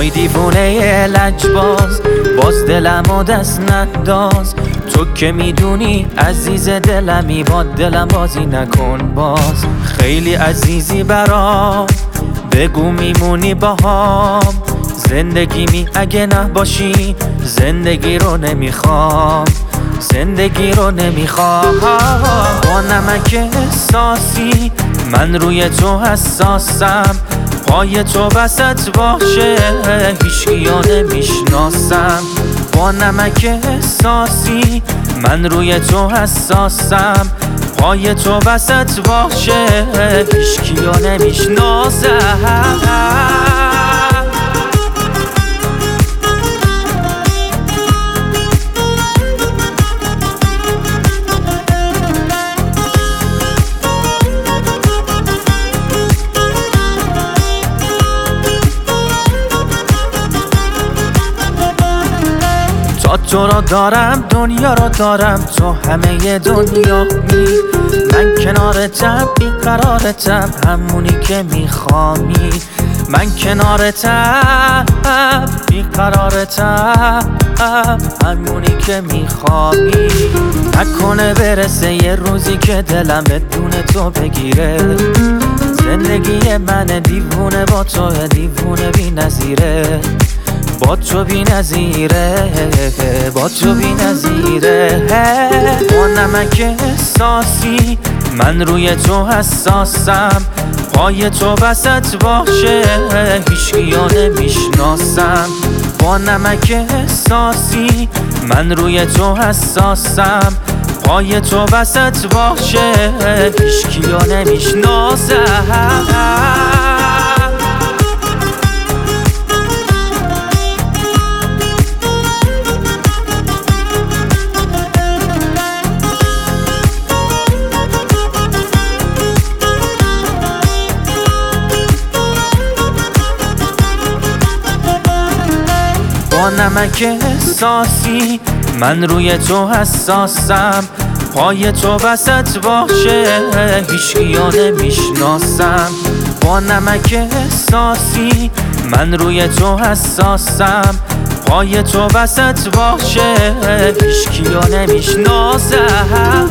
وای دیوونه لجباز، باز دلمو دست نداز. تو که میدونی عزیز دلمی، با دلم بازی نکن باز. خیلی عزیزی برام، بگو میمونی باهام. زندگیمی اگه نباشی، زندگی رو نمیخوام، زندگی رو نمیخوام. با نمک احساسی من روی تو حساسم، پای تو وسط باشه هیچکیو نمیشناسم. با نمک احساسی من روی تو حساسم، پای تو وسط باشه هیچکیو نمیشناسم. تا تو رو دارم دنیا رو دارم، تو همه دنیا می. من کنارتم بیقرارتم، همونی که میخوامی. من کنارتم بیقرارتم، همونی که میخوامی. نکنه برسه یه روزی که دلم بدون تو بگیره. زندگی من دیوونه با تو، دیوونه بی نظیره. با تو بی نظیره، با تو بی نظیره. با نمک احساسی من روی تو حساسم، پای تو وسط باشه هیچکیو نمیشناسم. با نمک احساسی من روی تو حساسم، پای تو وسط باشه هیچکیو نمیشناسم. با نمک احساسی من روی تو حساسم، پای تو وسط باشه هیچکیو نمیشناسم. با نمک احساسی من روی تو حساسم، پای تو وسط باشه هیچکیو نمیشناسم.